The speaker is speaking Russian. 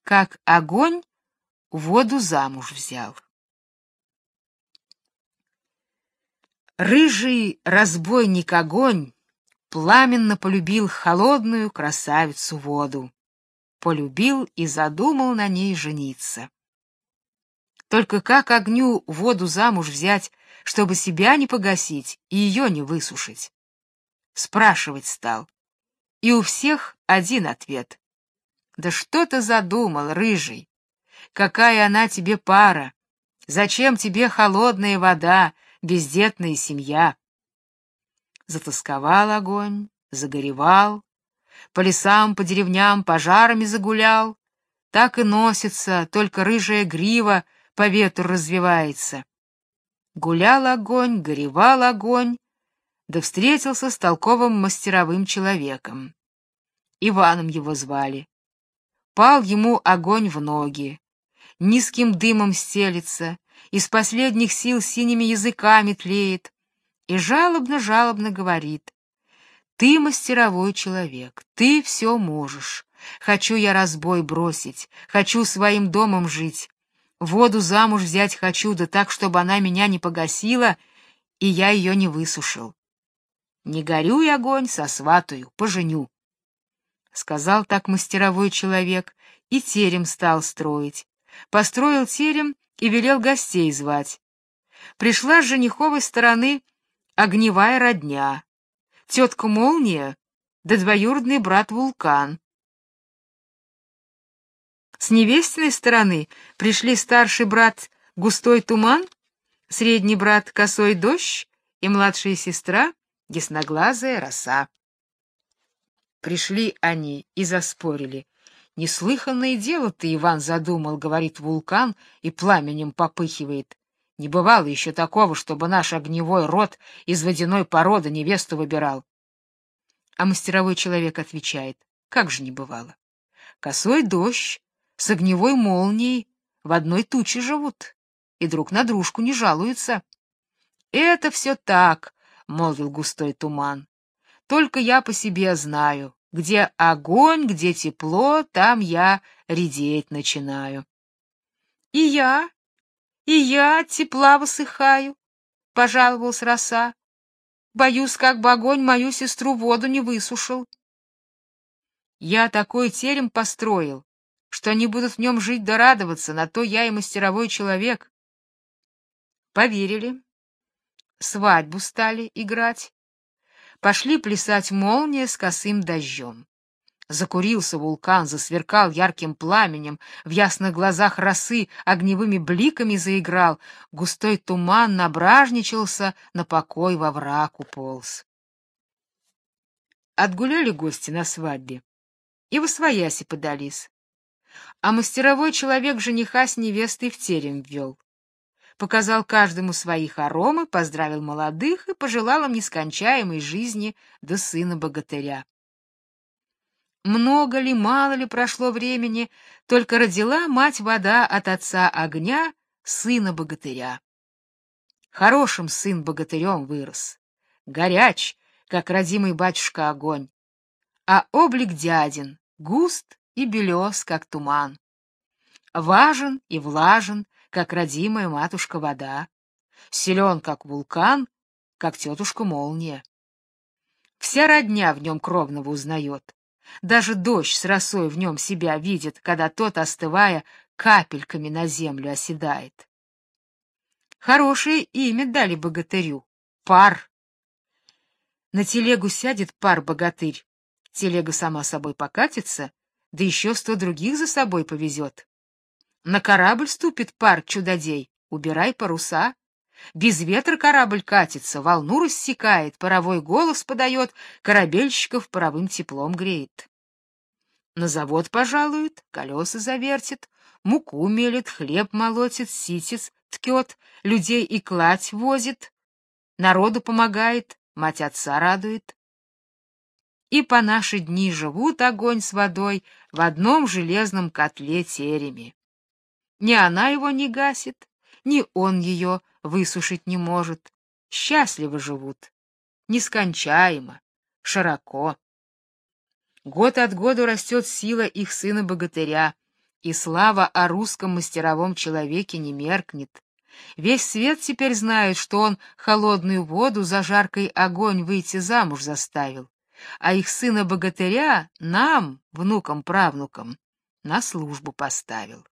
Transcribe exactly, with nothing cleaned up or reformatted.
Как огонь воду замуж взял. Рыжий разбойник огонь пламенно полюбил холодную красавицу воду. Полюбил и задумал на ней жениться. Только как огню воду замуж взять, чтобы себя не погасить и ее не высушить? Спрашивать стал. И у всех один ответ. Да что ты задумал, рыжий? Какая она тебе пара? Зачем тебе холодная вода, бездетная семья? Затосковал огонь, загоревал, по лесам, по деревням пожарами загулял, так и носится, только рыжая грива по ветру развивается. Гулял огонь, горевал огонь, да встретился с толковым мастеровым человеком. Иваном его звали. Пал ему огонь в ноги, низким дымом стелется, из последних сил синими языками тлеет и жалобно-жалобно говорит: «Ты мастеровой человек, ты все можешь. Хочу я разбой бросить, хочу своим домом жить, воду замуж взять хочу, да так, чтобы она меня не погасила, и я ее не высушил. Не горюй, огонь, сосватаю, поженю». Сказал так мастеровой человек, и терем стал строить. Построил терем и велел гостей звать. Пришла с жениховой стороны огневая родня, тетка Молния да двоюродный брат Вулкан. С невестиной стороны пришли старший брат Густой Туман, средний брат Косой Дождь и младшая сестра Ясноглазая Роса. Пришли они и заспорили. «Неслыханное дело ты, Иван, задумал», — говорит Вулкан и пламенем попыхивает. «Не бывало еще такого, чтобы наш огневой род из водяной породы невесту выбирал». А мастеровой человек отвечает: «Как же не бывало? Косой Дождь с огневой Молнией в одной туче живут и друг на дружку не жалуются». «Это все так», — молвил Густой Туман. «Только я по себе знаю, где огонь, где тепло, там я редеть начинаю». «И я, и я от тепла высыхаю», — пожаловалась Роса. «Боюсь, как бы огонь мою сестру воду не высушил». «Я такой терем построил, что они будут в нем жить да радоваться, на то я и мастеровой человек». Поверили, свадьбу стали играть. Пошли плясать Молния с Косым Дождем. Закурился Вулкан, засверкал ярким пламенем, в ясных глазах Росы огневыми бликами заиграл, Густой Туман набражничался, на покой во враг уполз. Отгуляли гости на свадьбе и восвояси подались, а мастеровой человек жениха с невестой в терем ввел. Показал каждому свои хоромы, поздравил молодых и пожелал им нескончаемой жизни до сына богатыря. Много ли, мало ли прошло времени, только родила мать-вода от отца огня сына богатыря. Хорошим сын богатырем вырос, горяч, как родимый батюшка огонь, а облик дядин густ и белес, как туман, важен и влажен, как родимая матушка вода, силен, как вулкан, как тетушка Молния. Вся родня в нем кровного узнает, даже дождь с росой в нем себя видит, когда тот, остывая, капельками на землю оседает. Хорошее имя дали богатырю — Пар. На телегу сядет Пар-богатырь, телега сама собой покатится, да еще сто других за собой повезет. На корабль ступит Пар-чудодей, убирай паруса. Без ветра корабль катится, волну рассекает, паровой голос подает, корабельщиков паровым теплом греет. На завод пожалует, колеса завертит, муку мелет, хлеб молотит, ситец ткет, людей и кладь возит, народу помогает, мать отца радует. И по наши дни живут огонь с водой в одном железном котле-тереме. Ни она его не гасит, ни он ее высушить не может. Счастливо живут, нескончаемо, широко. Год от года растет сила их сына-богатыря, И слава о русском мастеровом человеке не меркнет. Весь свет теперь знает, что он холодную воду за жаркий огонь выйти замуж заставил, а их сына-богатыря нам, внукам-правнукам, на службу поставил.